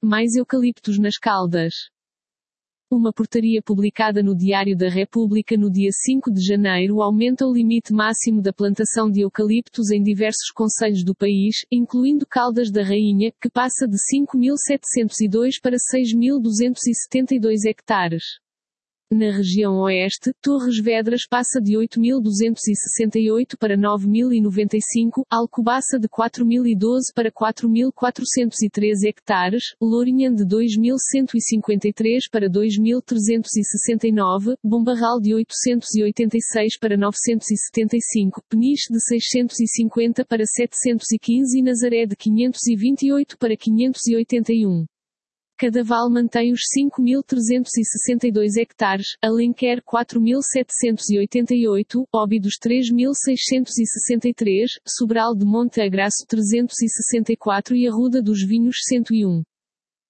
mais eucaliptos nas Caldas. Uma portaria publicada no Diário da República no dia 5 de janeiro aumenta o limite máximo da plantação de eucaliptos em diversos concelhos do país, incluindo Caldas da Rainha, que passa de 5.702 para 6.272 hectares. Na região oeste, Torres Vedras passa de 8.268 para 9.095, Alcobaça de 4.012 para 4.403 hectares, Lourinhã de 2.153 para 2.369, Bombarral de 886 para 975, Peniche de 650 para 715 e Nazaré de 528 para 581. Cadaval mantém os 5.362 hectares, Alenquer 4.788, Óbidos 3.663, Sobral de Monte Agraço 364 e Arruda dos Vinhos 101.